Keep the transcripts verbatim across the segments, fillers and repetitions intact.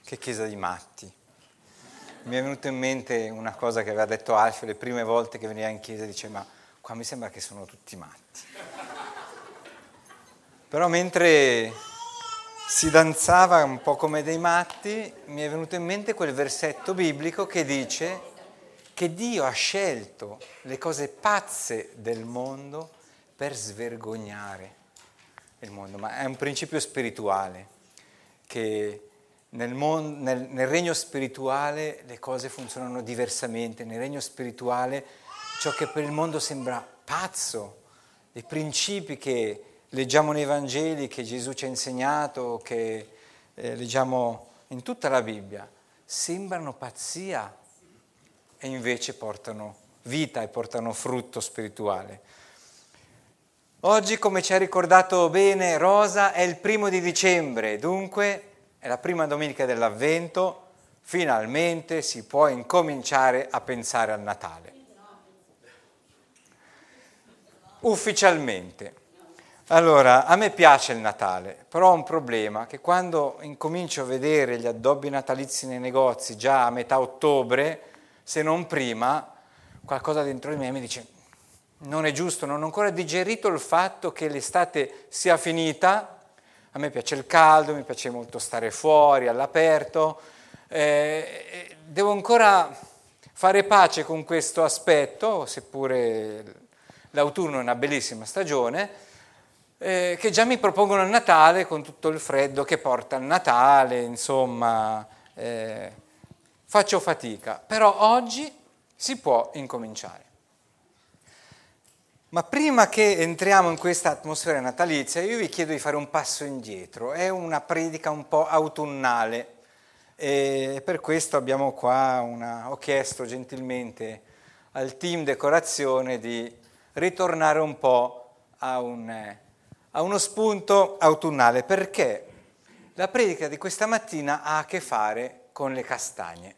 che chiesa di matti. Mi è venuto in mente una cosa che aveva detto Alfio le prime volte che veniva in chiesa, dice ma qua mi sembra che sono tutti matti. Però mentre si danzava un po' come dei matti, mi è venuto in mente quel versetto biblico che dice che Dio ha scelto le cose pazze del mondo per svergognare il mondo, ma è un principio spirituale, che nel, mon- nel, nel regno spirituale le cose funzionano diversamente, nel regno spirituale ciò che per il mondo sembra pazzo, i principi che leggiamo nei Vangeli, che Gesù ci ha insegnato, che eh, leggiamo in tutta la Bibbia, sembrano pazzia e invece portano vita e portano frutto spirituale. Oggi, come ci ha ricordato bene Rosa, è il primo di dicembre, dunque è la prima domenica dell'Avvento, finalmente si può incominciare a pensare al Natale. Ufficialmente. Allora, a me piace il Natale, però ho un problema, che quando incomincio a vedere gli addobbi natalizi nei negozi già a metà ottobre, se non prima, qualcosa dentro di me mi dice non è giusto, non ho ancora digerito il fatto che l'estate sia finita, a me piace il caldo, mi piace molto stare fuori, all'aperto, eh, devo ancora fare pace con questo aspetto, seppure l'autunno è una bellissima stagione, eh, che già mi propongono il Natale con tutto il freddo che porta il Natale, insomma, eh, faccio fatica, però oggi si può incominciare. Ma prima che entriamo in questa atmosfera natalizia, io vi chiedo di fare un passo indietro. È una predica un po' autunnale e per questo abbiamo qua una, ho chiesto gentilmente al team decorazione di ritornare un po' a, un, a uno spunto autunnale, perché la predica di questa mattina ha a che fare con le castagne.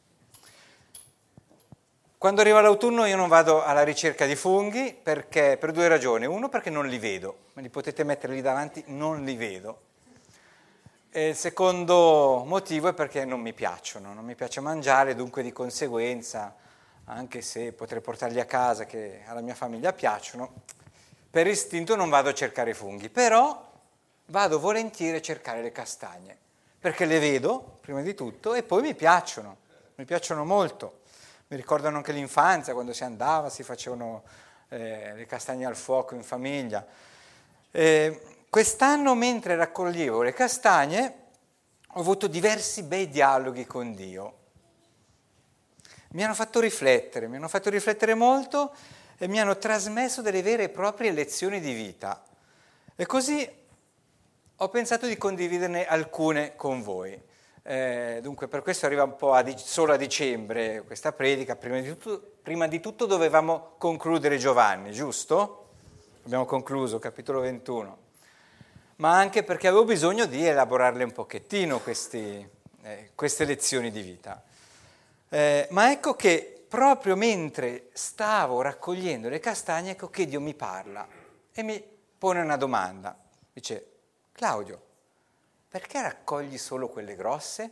Quando arriva l'autunno io non vado alla ricerca di funghi perché, per due ragioni. Uno, perché non li vedo, me li potete mettere lì davanti, non li vedo. E il secondo motivo è perché non mi piacciono, non mi piace mangiare, dunque di conseguenza, anche se potrei portarli a casa che alla mia famiglia piacciono, per istinto non vado a cercare funghi, però vado volentieri a cercare le castagne, perché le vedo, prima di tutto, e poi mi piacciono, mi piacciono molto. Mi ricordano anche l'infanzia, quando si andava, si facevano eh, le castagne al fuoco in famiglia. Eh, quest'anno, mentre raccoglievo le castagne, ho avuto diversi bei dialoghi con Dio. Mi hanno fatto riflettere, mi hanno fatto riflettere molto e mi hanno trasmesso delle vere e proprie lezioni di vita. E così ho pensato di condividerne alcune con voi. Eh, dunque per questo arriva un po' a dic- solo a dicembre questa predica, prima di, tutto, prima di tutto dovevamo concludere Giovanni, giusto? Abbiamo concluso, capitolo ventuno, ma anche perché avevo bisogno di elaborarle un pochettino questi, eh, queste lezioni di vita. Eh, ma ecco che proprio mentre stavo raccogliendo le castagne, ecco che Dio mi parla e mi pone una domanda, dice Claudio, perché raccogli solo quelle grosse?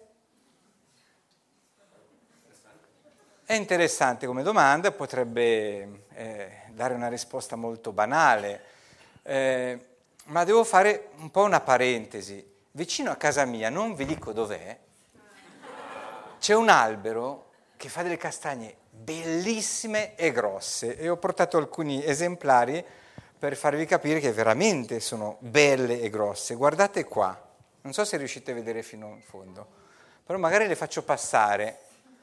È interessante come domanda, potrebbe eh, dare una risposta molto banale, eh, ma devo fare un po' una parentesi. Vicino a casa mia, non vi dico dov'è, c'è un albero che fa delle castagne bellissime e grosse e ho portato alcuni esemplari per farvi capire che veramente sono belle e grosse. Guardate qua. Non so se riuscite a vedere fino in fondo, però magari le faccio passare.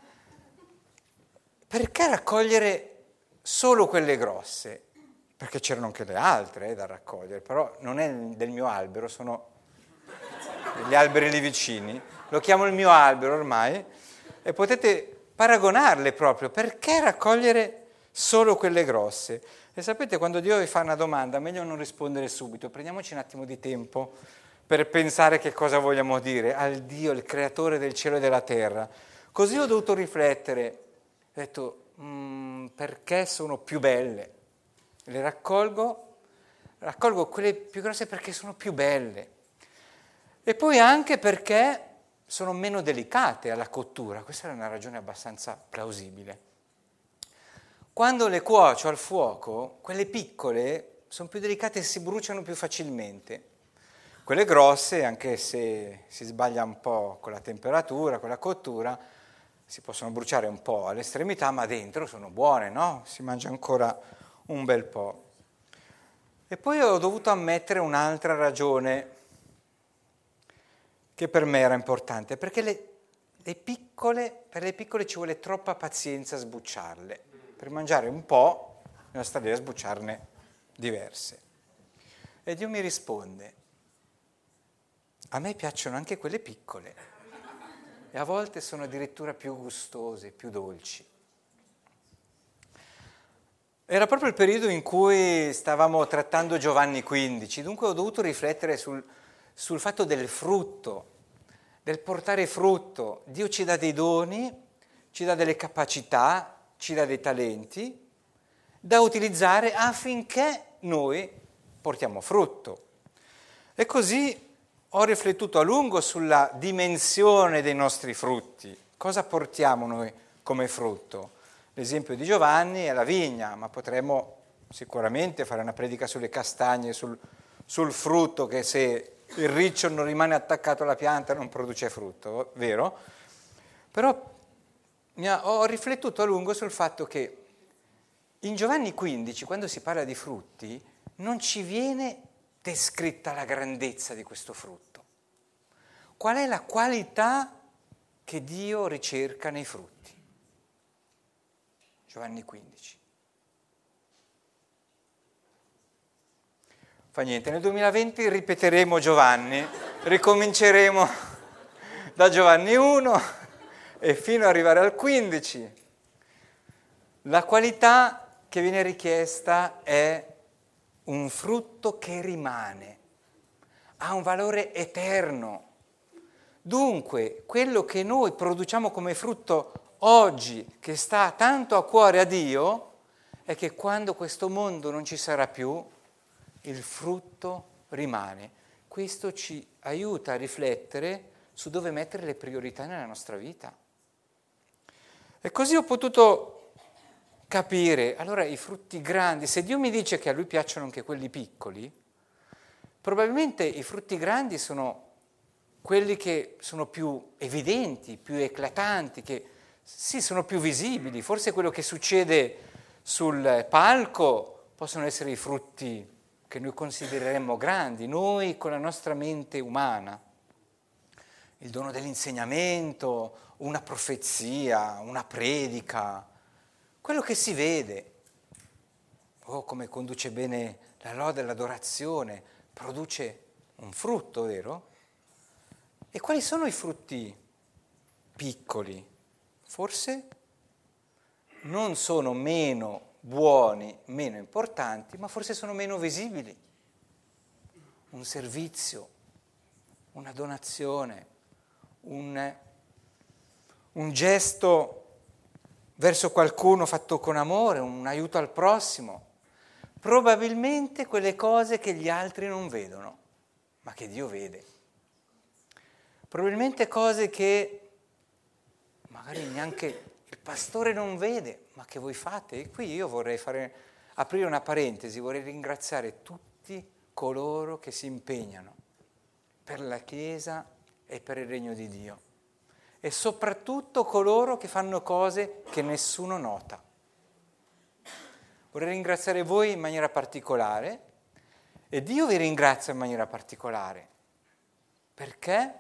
Perché raccogliere solo quelle grosse? Perché c'erano anche le altre eh, da raccogliere, però non è del mio albero, sono degli alberi lì vicini. Lo chiamo il mio albero ormai e potete paragonarle proprio. Perché raccogliere solo quelle grosse? E sapete, quando Dio vi fa una domanda, meglio non rispondere subito, prendiamoci un attimo di tempo per pensare che cosa vogliamo dire al Dio, il creatore del cielo e della terra. Così ho dovuto riflettere, ho detto, mm, perché sono più belle? Le raccolgo, raccolgo quelle più grosse perché sono più belle. E poi anche perché sono meno delicate alla cottura, questa è una ragione abbastanza plausibile. Quando le cuocio al fuoco, quelle piccole sono più delicate e si bruciano più facilmente. Quelle grosse, anche se si sbaglia un po' con la temperatura, con la cottura, si possono bruciare un po' all'estremità, ma dentro sono buone, no? Si mangia ancora un bel po'. E poi ho dovuto ammettere un'altra ragione che per me era importante, perché le, le piccole, per le piccole ci vuole troppa pazienza a sbucciarle. Per mangiare un po', bisogna stare lì a sbucciarne diverse. E Dio mi risponde, a me piacciono anche quelle piccole, e a volte sono addirittura più gustose, più dolci. Era proprio il periodo in cui stavamo trattando Giovanni quindici, dunque ho dovuto riflettere sul, sul fatto del frutto, del portare frutto. Dio ci dà dei doni, ci dà delle capacità, ci dà dei talenti da utilizzare affinché noi portiamo frutto. E così ho riflettuto a lungo sulla dimensione dei nostri frutti. Cosa portiamo noi come frutto? L'esempio di Giovanni è la vigna, ma potremmo sicuramente fare una predica sulle castagne, sul, sul frutto, che se il riccio non rimane attaccato alla pianta non produce frutto, vero? Però mi ha, ho riflettuto a lungo sul fatto che in Giovanni quindici, quando si parla di frutti, non ci viene descritta la grandezza di questo frutto. Qual è la qualità che Dio ricerca nei frutti? Giovanni quindici. Fa niente, nel duemilaventi ripeteremo Giovanni, ricominceremo da Giovanni uno e fino ad arrivare al quindici. La qualità che viene richiesta è un frutto che rimane, ha un valore eterno. Dunque, quello che noi produciamo come frutto oggi, che sta tanto a cuore a Dio, è che quando questo mondo non ci sarà più, il frutto rimane. Questo ci aiuta a riflettere su dove mettere le priorità nella nostra vita. E così ho potuto capire, allora i frutti grandi, se Dio mi dice che a Lui piacciono anche quelli piccoli, probabilmente i frutti grandi sono quelli che sono più evidenti, più eclatanti, che sì, sono più visibili. Forse quello che succede sul palco possono essere i frutti che noi considereremmo grandi, noi con la nostra mente umana. Il dono dell'insegnamento, una profezia, una predica, quello che si vede. Oh, come conduce bene la lode, l'adorazione, produce un frutto, vero? E quali sono i frutti piccoli? Forse non sono meno buoni, meno importanti, ma forse sono meno visibili. Un servizio, una donazione, un, un gesto verso qualcuno fatto con amore, un aiuto al prossimo. Probabilmente quelle cose che gli altri non vedono, ma che Dio vede. Probabilmente cose che magari neanche il pastore non vede, ma che voi fate. E qui io vorrei fare, aprire una parentesi, vorrei ringraziare tutti coloro che si impegnano per la Chiesa e per il regno di Dio. E soprattutto coloro che fanno cose che nessuno nota. Vorrei ringraziare voi in maniera particolare e Dio vi ringrazia in maniera particolare. Perché?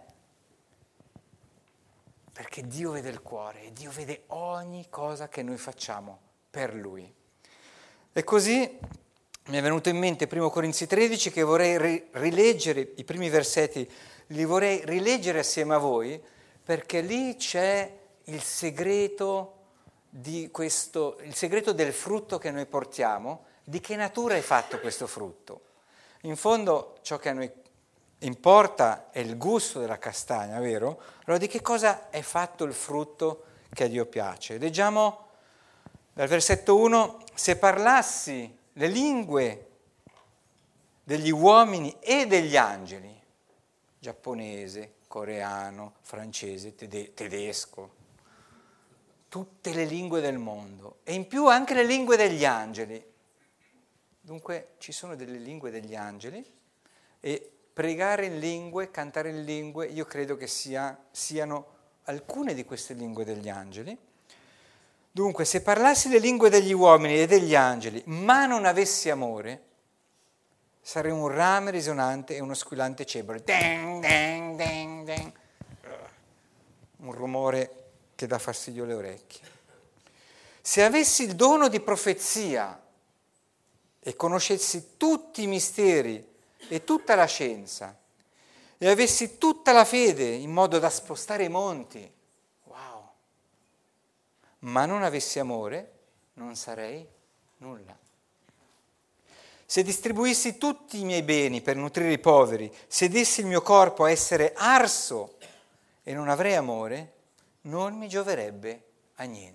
Perché Dio vede il cuore e Dio vede ogni cosa che noi facciamo per Lui. E così mi è venuto in mente primo Corinzi tredici che vorrei ri- rileggere, i primi versetti li vorrei rileggere assieme a voi, perché lì c'è il segreto di questo, il segreto del frutto che noi portiamo, di che natura è fatto questo frutto. In fondo ciò che a noi importa è il gusto della castagna, vero? Allora di che cosa è fatto il frutto che a Dio piace? Leggiamo dal versetto uno: se parlassi le lingue degli uomini e degli angeli, giapponese, coreano, francese, tede- tedesco, tutte le lingue del mondo e in più anche le lingue degli angeli. Dunque ci sono delle lingue degli angeli e pregare in lingue, cantare in lingue, io credo che sia, siano alcune di queste lingue degli angeli. Dunque, se parlassi le lingue degli uomini e degli angeli, ma non avessi amore, sarei un rame risonante e uno squillante cembalo. Ding, ding, ding, ding. Un rumore che dà fastidio alle orecchie. Se avessi il dono di profezia e conoscessi tutti i misteri e tutta la scienza e avessi tutta la fede in modo da spostare i monti, wow, ma non avessi amore, non sarei nulla. Se distribuissi tutti i miei beni per nutrire i poveri, se dessi il mio corpo a essere arso e non avrei amore, non mi gioverebbe a niente.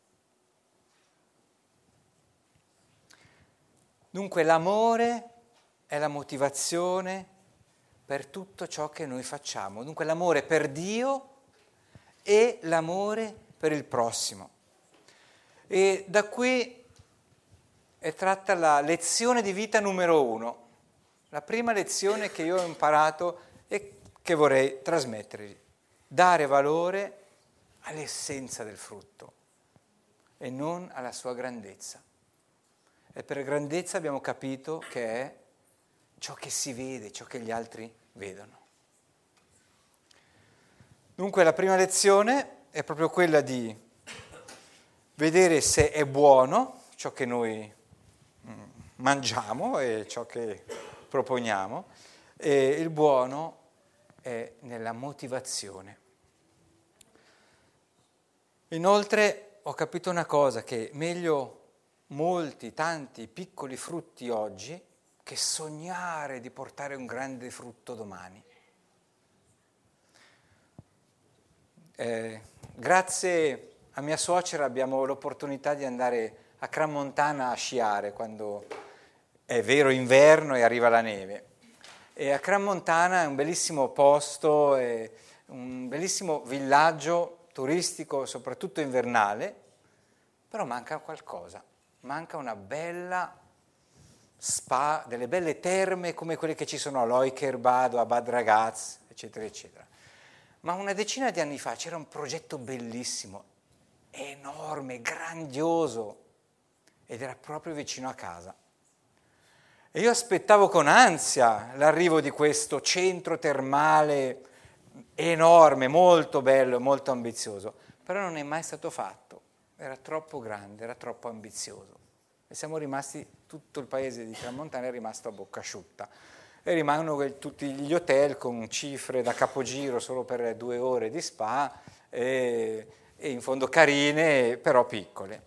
Dunque l'amore è la motivazione per tutto ciò che noi facciamo. Dunque l'amore per Dio e l'amore per il prossimo. E da qui è tratta la lezione di vita numero uno. La prima lezione che io ho imparato e che vorrei trasmettervi. Dare valore all'essenza del frutto e non alla sua grandezza. E per grandezza abbiamo capito che è ciò che si vede, ciò che gli altri vedono. Dunque la prima lezione è proprio quella di vedere se è buono ciò che noi mangiamo e ciò che proponiamo, e il buono è nella motivazione. Inoltre ho capito una cosa, che meglio molti, tanti piccoli frutti oggi che sognare di portare un grande frutto domani. Eh, grazie a mia suocera abbiamo l'opportunità di andare a Crans-Montana a sciare quando è vero inverno e arriva la neve. E a Crans-Montana è un bellissimo posto, è un bellissimo villaggio turistico, soprattutto invernale, però manca qualcosa, manca una bella spa, delle belle terme come quelle che ci sono a Leukerbad o a Bad Ragaz, eccetera, eccetera. Ma una decina di anni fa c'era un progetto bellissimo, enorme, grandioso, ed era proprio vicino a casa. E io aspettavo con ansia l'arrivo di questo centro termale enorme, molto bello, molto ambizioso, però non è mai stato fatto, era troppo grande, era troppo ambizioso. E siamo rimasti, tutto il paese di Crans-Montana è rimasto a bocca asciutta. E rimangono tutti gli hotel con cifre da capogiro solo per due ore di spa e, e in fondo carine, però piccole.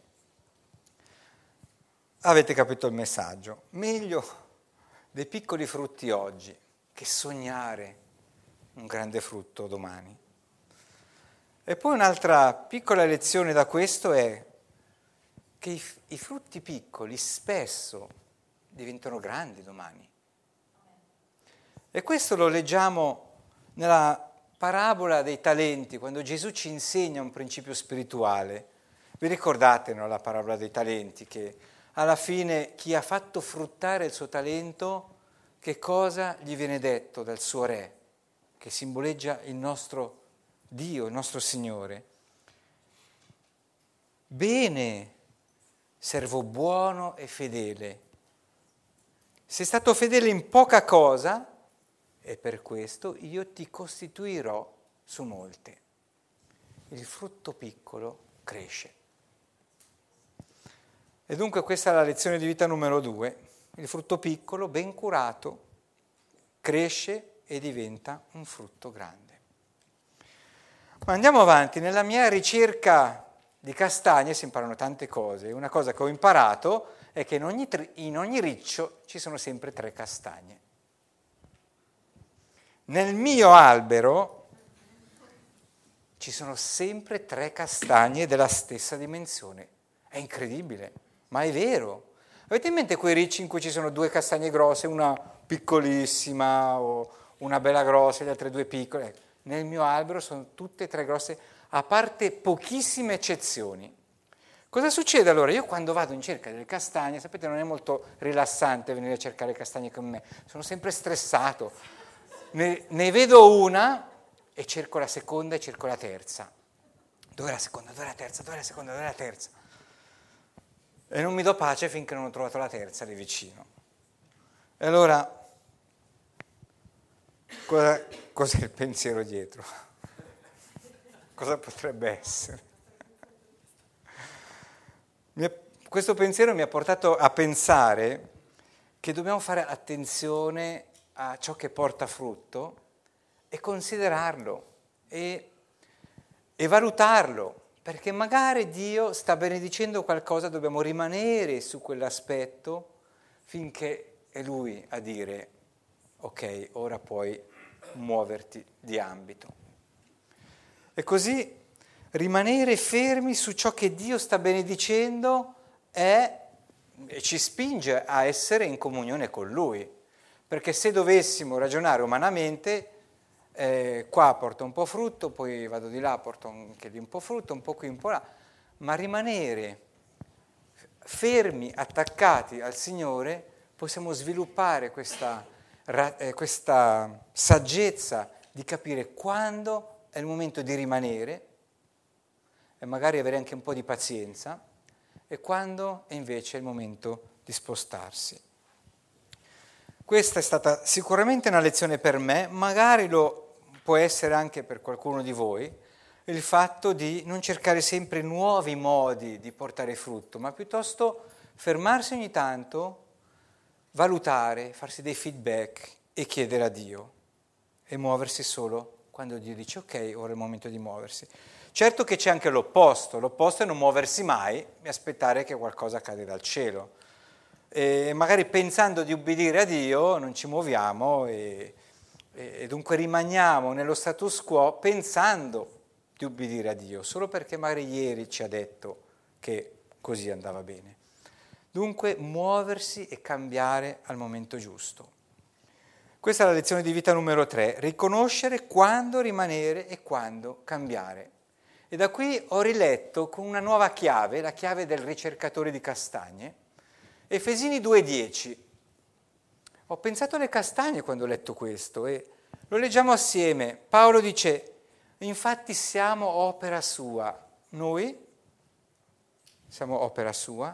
Avete capito il messaggio? Meglio dei piccoli frutti oggi che sognare un grande frutto domani. E poi un'altra piccola lezione da questo è che i, i frutti piccoli spesso diventano grandi domani. E questo lo leggiamo nella parabola dei talenti, quando Gesù ci insegna un principio spirituale. Vi ricordate, no, la parabola dei talenti, che alla fine chi ha fatto fruttare il suo talento, che cosa gli viene detto dal suo re, che simboleggia il nostro Dio, il nostro Signore? Bene, servo buono e fedele. Sei stato fedele in poca cosa, e per questo io ti costituirò su molte. Il frutto piccolo cresce. E dunque questa è la lezione di vita numero due. Il frutto piccolo, ben curato, cresce e diventa un frutto grande. Ma andiamo avanti. Nella mia ricerca di castagne si imparano tante cose. Una cosa che ho imparato è che in ogni, in ogni riccio ci sono sempre tre castagne. Nel mio albero ci sono sempre tre castagne della stessa dimensione. È incredibile, ma è vero. Avete in mente quei ricci in cui ci sono due castagne grosse, una piccolissima o una bella grossa e le altre due piccole? nel mio albero sono tutte e tre grosse, a parte pochissime eccezioni. Cosa succede allora? Io quando vado in cerca delle castagne, sapete, non è molto rilassante venire a cercare castagne con me, sono sempre stressato. Ne, ne vedo una e cerco la seconda e cerco la terza. Dov'è la seconda? Dov'è la terza? Dov'è la seconda? Dov'è la terza? E non mi do pace finché non ho trovato la terza lì vicino. E allora, cosa, cos'è il pensiero dietro? Cosa potrebbe essere? Mi è, questo pensiero mi ha portato a pensare che dobbiamo fare attenzione a ciò che porta frutto e considerarlo e, e valutarlo, perché magari Dio sta benedicendo qualcosa, dobbiamo rimanere su quell'aspetto finché è Lui a dire ok, ora puoi muoverti di ambito. E così rimanere fermi su ciò che Dio sta benedicendo è, e ci spinge a essere in comunione con Lui, perché se dovessimo ragionare umanamente, eh, qua porto un po' frutto, poi vado di là, porto anche lì un po' frutto, un po' qui, un po' là, ma rimanere fermi, attaccati al Signore, possiamo sviluppare questa, eh, questa saggezza di capire quando è il momento di rimanere e magari avere anche un po' di pazienza, e quando è invece il momento di spostarsi. Questa è stata sicuramente una lezione per me, magari lo può essere anche per qualcuno di voi, il fatto di non cercare sempre nuovi modi di portare frutto, ma piuttosto fermarsi ogni tanto, valutare, farsi dei feedback e chiedere a Dio e muoversi solo quando Dio dice ok, ora è il momento di muoversi. Certo che c'è anche l'opposto, l'opposto è non muoversi mai e aspettare che qualcosa cade dal cielo. E magari pensando di ubbidire a Dio non ci muoviamo e, e dunque rimaniamo nello status quo pensando di ubbidire a Dio, solo perché magari ieri ci ha detto che così andava bene. Dunque muoversi e cambiare al momento giusto. Questa è la lezione di vita numero tre, riconoscere quando rimanere e quando cambiare. E da qui ho riletto con una nuova chiave, la chiave del ricercatore di castagne, Efesini due dieci. Ho pensato alle castagne quando ho letto questo e lo leggiamo assieme. Paolo dice, infatti siamo opera sua, noi siamo opera sua,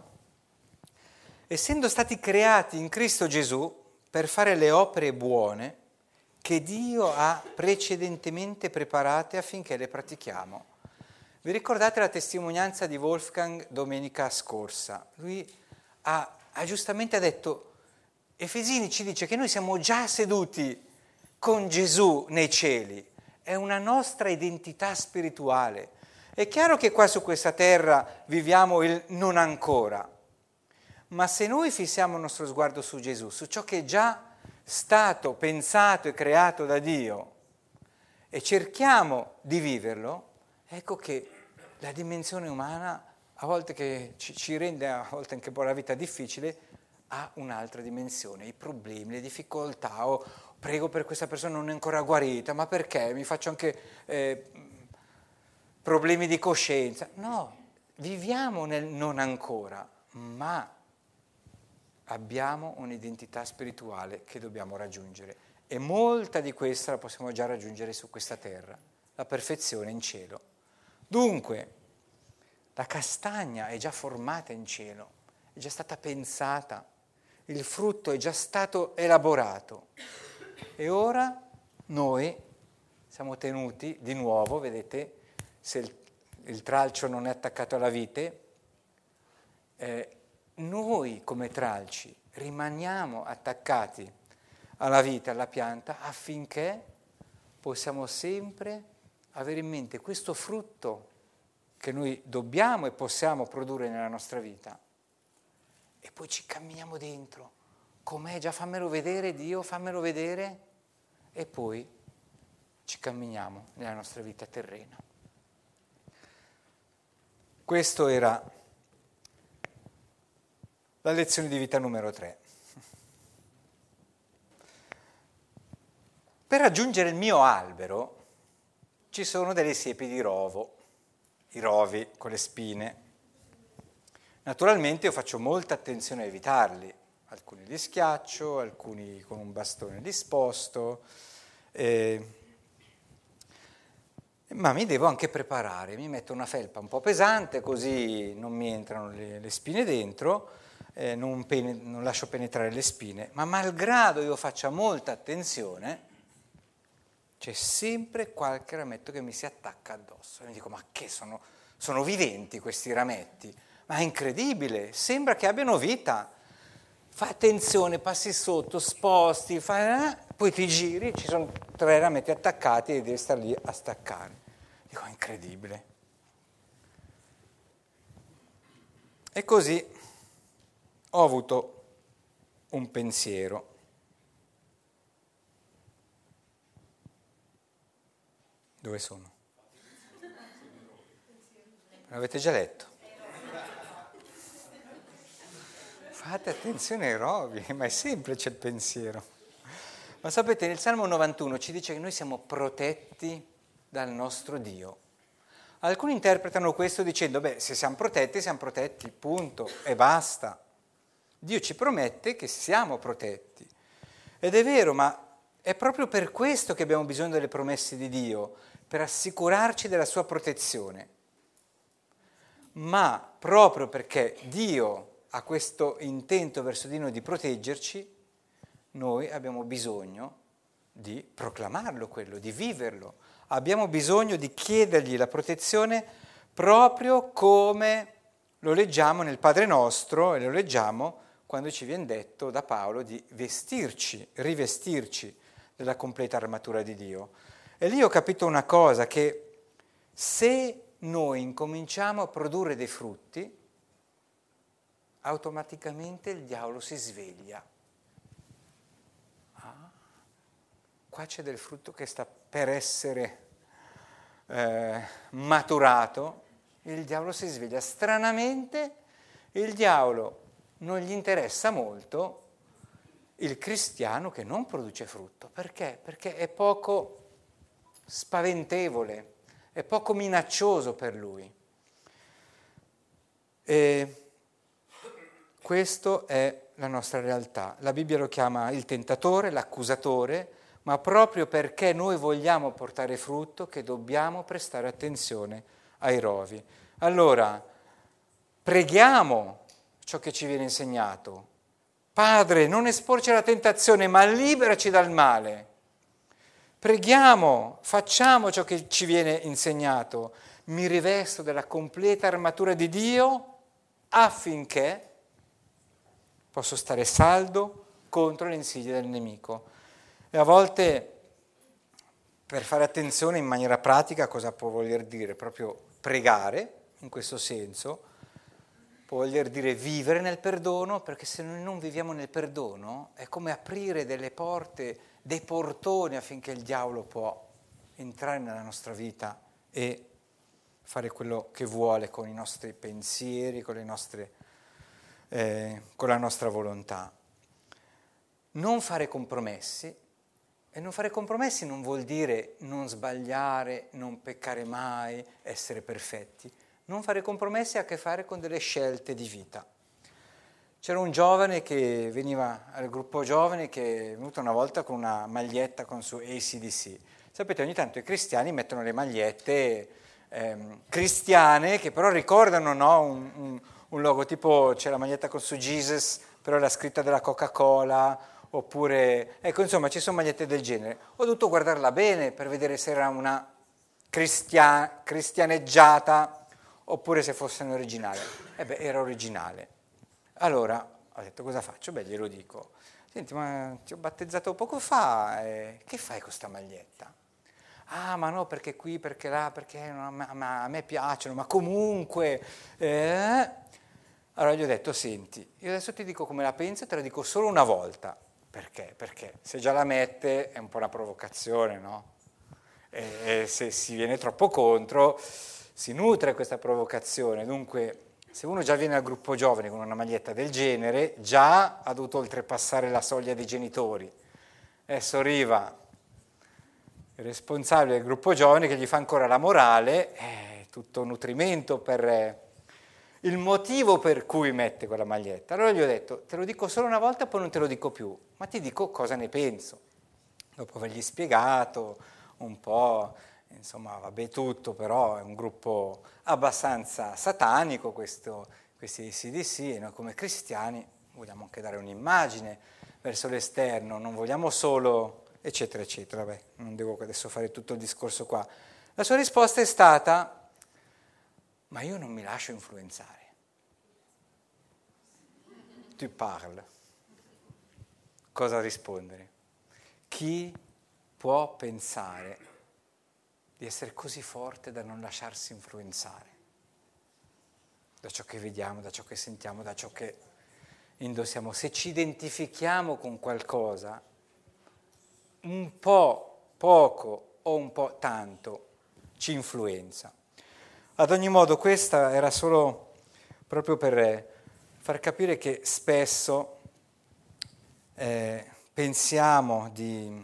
essendo stati creati in Cristo Gesù per fare le opere buone che Dio ha precedentemente preparate affinché le pratichiamo. Vi ricordate la testimonianza di Wolfgang domenica scorsa? Lui ha, ha giustamente detto, Efesini ci dice che noi siamo già seduti con Gesù nei cieli, è una nostra identità spirituale. È chiaro che qua su questa terra viviamo il non ancora, ma se noi fissiamo il nostro sguardo su Gesù, su ciò che è già stato pensato e creato da Dio, e cerchiamo di viverlo, ecco che la dimensione umana, a volte che ci, ci rende a volte anche un po' la vita difficile, ha un'altra dimensione, i problemi, le difficoltà, o prego per questa persona non è ancora guarita, ma perché? Mi faccio anche eh, problemi di coscienza. No, viviamo nel non ancora, ma abbiamo un'identità spirituale che dobbiamo raggiungere e molta di questa la possiamo già raggiungere su questa terra, la perfezione in cielo. Dunque, la castagna è già formata in cielo, è già stata pensata, il frutto è già stato elaborato e ora noi siamo tenuti di nuovo, vedete, se il, il tralcio non è attaccato alla vite, eh, noi come tralci rimaniamo attaccati alla vite, alla pianta, affinché possiamo sempre avere in mente questo frutto che noi dobbiamo e possiamo produrre nella nostra vita. E poi ci camminiamo dentro. Com'è? Già fammelo vedere, Dio, fammelo vedere. E poi ci camminiamo nella nostra vita terrena. Questo era la lezione di vita numero tre. Per raggiungere il mio albero, ci sono delle siepi di rovo, i rovi con le spine. Naturalmente io faccio molta attenzione a evitarli, alcuni li schiaccio, alcuni con un bastone li sposto, eh, ma mi devo anche preparare, mi metto una felpa un po' pesante così non mi entrano le, le spine dentro, eh, non, pene, non lascio penetrare le spine, ma malgrado io faccia molta attenzione, c'è sempre qualche rametto che mi si attacca addosso. E mi dico, ma che sono, sono viventi questi rametti? Ma è incredibile, sembra che abbiano vita. Fai attenzione, passi sotto, sposti, fai, eh, poi ti giri, ci sono tre rametti attaccati e devi stare lì a staccare. Dico, è incredibile. E così ho avuto un pensiero. Dove sono? L'avete già letto? Fate attenzione ai rovi, ma è semplice il pensiero. Ma sapete, nel Salmo novantuno ci dice che noi siamo protetti dal nostro Dio. Alcuni interpretano questo dicendo, beh, se siamo protetti, siamo protetti, punto, e basta. Dio ci promette che siamo protetti. Ed è vero, ma è proprio per questo che abbiamo bisogno delle promesse di Dio, per assicurarci della sua protezione. Ma proprio perché Dio ha questo intento verso di noi di proteggerci, noi abbiamo bisogno di proclamarlo quello, di viverlo. Abbiamo bisogno di chiedergli la protezione proprio come lo leggiamo nel Padre Nostro e lo leggiamo quando ci viene detto da Paolo di vestirci, rivestirci della completa armatura di Dio. E lì ho capito una cosa, che se noi incominciamo a produrre dei frutti, automaticamente il diavolo si sveglia. Ah, qua c'è del frutto che sta per essere eh, maturato, il diavolo si sveglia. Stranamente il diavolo non gli interessa molto il cristiano che non produce frutto. Perché? Perché è poco spaventevole, è poco minaccioso per lui. E questa è la nostra realtà. La Bibbia lo chiama il tentatore, l'accusatore, ma proprio perché noi vogliamo portare frutto che dobbiamo prestare attenzione ai rovi. Allora, preghiamo ciò che ci viene insegnato. Padre, non esporci alla tentazione, ma liberaci dal male. Preghiamo, facciamo ciò che ci viene insegnato. Mi rivesto della completa armatura di Dio affinché posso stare saldo contro le insidie del nemico. E a volte, per fare attenzione in maniera pratica, cosa può voler dire? Proprio pregare, in questo senso, può voler dire vivere nel perdono, perché se noi non viviamo nel perdono è come aprire delle porte, dei portoni affinché il diavolo può entrare nella nostra vita e fare quello che vuole con i nostri pensieri, con le nostre Eh, con la nostra volontà. Non fare compromessi, e non fare compromessi non vuol dire non sbagliare, non peccare mai, essere perfetti. Non fare compromessi ha a che fare con delle scelte di vita. C'era un giovane che veniva al gruppo giovane che è venuto una volta con una maglietta con su A C D C. Sapete, ogni tanto i cristiani mettono le magliette ehm, cristiane che però ricordano, no, un, un un logotipo, c'è la maglietta con su Jesus, però la scritta della Coca-Cola, oppure, ecco, insomma, ci sono magliette del genere. Ho dovuto guardarla bene per vedere se era una cristia- cristianeggiata oppure se fosse un originale. E beh, era originale. Allora, ho detto, cosa faccio? Beh, glielo dico. Senti, ma ti ho battezzato poco fa, eh, che fai con questa maglietta? Ah, ma no, perché qui, perché là, perché no, ma, ma a me piacciono, ma comunque... Eh. Allora gli ho detto, senti, io adesso ti dico come la penso e te la dico solo una volta. Perché? Perché se già la mette è un po' una provocazione, no? E, e se si viene troppo contro si nutre questa provocazione. Dunque, se uno già viene al gruppo giovane con una maglietta del genere, già ha dovuto oltrepassare la soglia dei genitori. Adesso arriva il responsabile del gruppo giovani che gli fa ancora la morale, è tutto nutrimento per eh, il motivo per cui mette quella maglietta. Allora gli ho detto, te lo dico solo una volta, poi non te lo dico più, ma ti dico cosa ne penso. Dopo avergli spiegato un po', insomma, vabbè tutto, però è un gruppo abbastanza satanico questo, questi A C D C, e noi come cristiani vogliamo anche dare un'immagine verso l'esterno, non vogliamo solo, eccetera, eccetera. Vabbè, non devo adesso fare tutto il discorso qua. La sua risposta è stata, ma io non mi lascio influenzare. Tu parles. Cosa rispondere? Chi può pensare di essere così forte da non lasciarsi influenzare da ciò che vediamo, da ciò che sentiamo, da ciò che indossiamo? Se ci identifichiamo con qualcosa, un po', poco o un po' tanto, ci influenza. Ad ogni modo, questa era solo proprio per far capire che spesso eh, pensiamo di,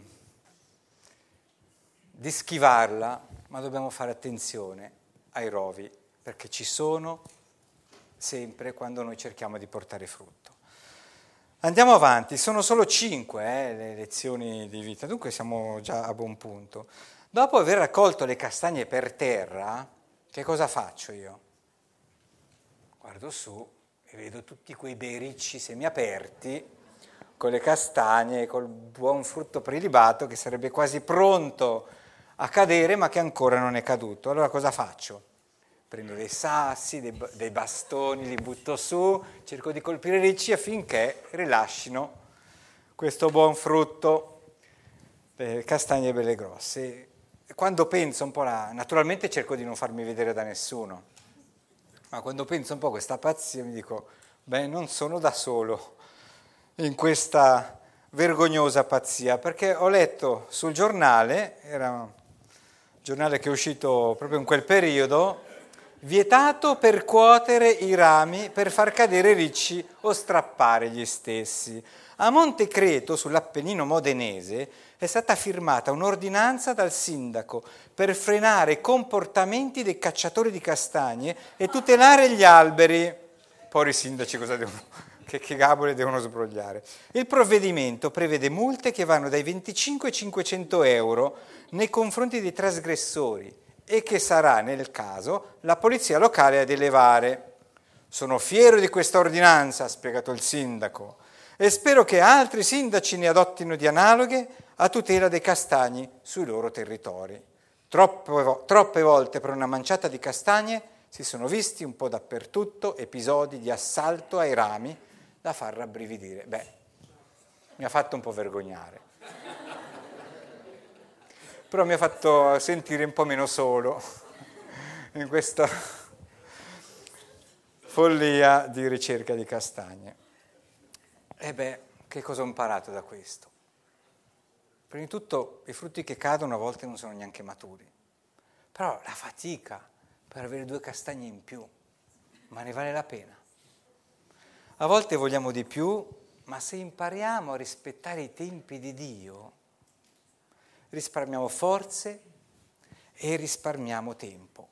di schivarla, ma dobbiamo fare attenzione ai rovi, perché ci sono sempre quando noi cerchiamo di portare frutto. Andiamo avanti, sono solo cinque eh, le lezioni di vita, dunque siamo già a buon punto. Dopo aver raccolto le castagne per terra, che cosa faccio io? Guardo su e vedo tutti quei bei ricci semiaperti con le castagne, col buon frutto prelibato che sarebbe quasi pronto a cadere ma che ancora non è caduto. Allora cosa faccio? Prendo dei sassi, dei, dei bastoni, li butto su, cerco di colpire i ricci affinché rilascino questo buon frutto, le castagne belle grosse. E quando penso un po', la, naturalmente cerco di non farmi vedere da nessuno, ma quando penso un po' a questa pazzia mi dico, beh, non sono da solo in questa vergognosa pazzia, perché ho letto sul giornale, era un giornale che è uscito proprio in quel periodo, vietato percuotere i rami per far cadere i ricci o strappare gli stessi. A Montecreto, sull'Appennino modenese, è stata firmata un'ordinanza dal sindaco per frenare i comportamenti dei cacciatori di castagne e tutelare gli alberi. Poveri sindaci, cosa devono, che, che gabole devono sbrogliare. Il provvedimento prevede multe che vanno dai venticinque ai cinquecento euro nei confronti dei trasgressori e che sarà, nel caso, la polizia locale ad elevare. Sono fiero di questa ordinanza, ha spiegato il sindaco, e spero che altri sindaci ne adottino di analoghe a tutela dei castagni sui loro territori. Troppe, troppe volte per una manciata di castagne si sono visti un po' dappertutto episodi di assalto ai rami da far rabbrividire. Beh, mi ha fatto un po' vergognare. Però mi ha fatto sentire un po' meno solo in questa follia di ricerca di castagne. E beh, che cosa ho imparato da questo? Prima di tutto, i frutti che cadono a volte non sono neanche maturi, però la fatica per avere due castagne in più, ma ne vale la pena. A volte vogliamo di più, ma se impariamo a rispettare i tempi di Dio, risparmiamo forze e risparmiamo tempo.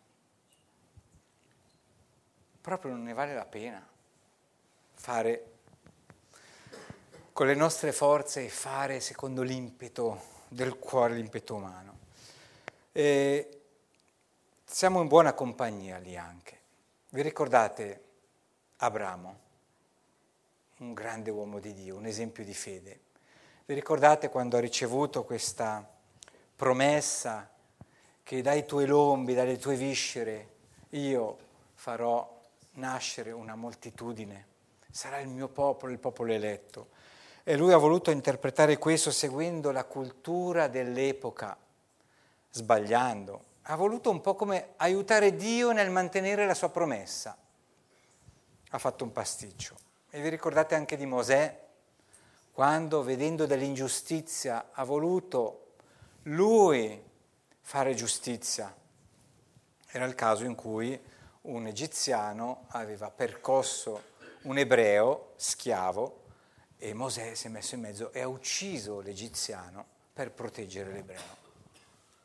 Proprio non ne vale la pena fare con le nostre forze e fare secondo l'impeto del cuore, l'impeto umano. E siamo in buona compagnia lì anche. Vi ricordate Abramo, un grande uomo di Dio, un esempio di fede? Vi ricordate quando ha ricevuto questa promessa che dai tuoi lombi, dalle tue viscere, io farò nascere una moltitudine, sarà il mio popolo, il popolo eletto. E lui ha voluto interpretare questo seguendo la cultura dell'epoca, sbagliando. Ha voluto un po' come aiutare Dio nel mantenere la sua promessa. Ha fatto un pasticcio. E vi ricordate anche di Mosè, quando, vedendo dell'ingiustizia, ha voluto lui fare giustizia. Era il caso in cui un egiziano aveva percosso un ebreo schiavo e Mosè si è messo in mezzo e ha ucciso l'egiziano per proteggere l'ebreo.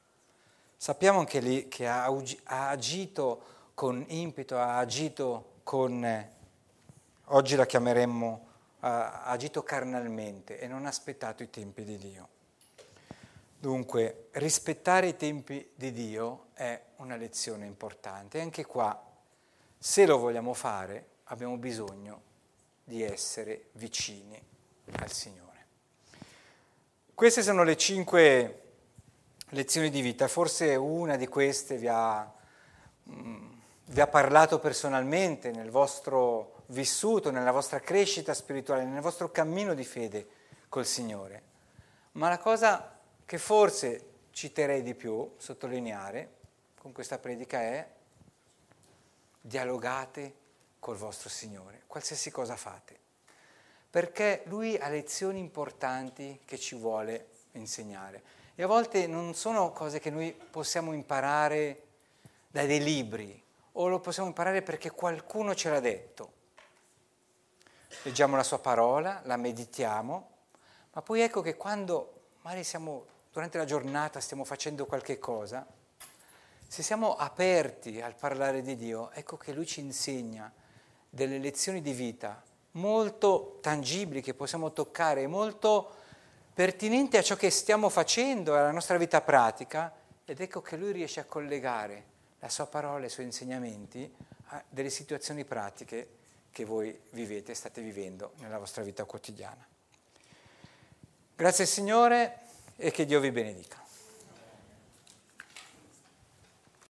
Sappiamo anche lì che ha, ha agito con impeto, ha agito con, eh, oggi la chiameremmo, ha agito carnalmente e non ha aspettato i tempi di Dio. Dunque, rispettare i tempi di Dio è una lezione importante. E anche qua, se lo vogliamo fare, abbiamo bisogno di essere vicini al Signore. Queste sono le cinque lezioni di vita. Forse una di queste vi ha, mh, vi ha parlato personalmente nel vostro vissuto, nella vostra crescita spirituale, nel vostro cammino di fede col Signore. Ma la cosa che forse citerei di più, sottolineare, con questa predica è: dialogate col vostro Signore, qualsiasi cosa fate, perché Lui ha lezioni importanti che ci vuole insegnare. E a volte non sono cose che noi possiamo imparare da dei libri, o lo possiamo imparare perché qualcuno ce l'ha detto. Leggiamo la sua parola, la meditiamo, ma poi ecco che quando magari siamo durante la giornata, stiamo facendo qualche cosa, se siamo aperti al parlare di Dio, ecco che Lui ci insegna delle lezioni di vita molto tangibili che possiamo toccare, molto pertinenti a ciò che stiamo facendo, alla nostra vita pratica, ed ecco che Lui riesce a collegare la sua parola e i suoi insegnamenti a delle situazioni pratiche che voi vivete, state vivendo nella vostra vita quotidiana. Grazie Signore e che Dio vi benedica.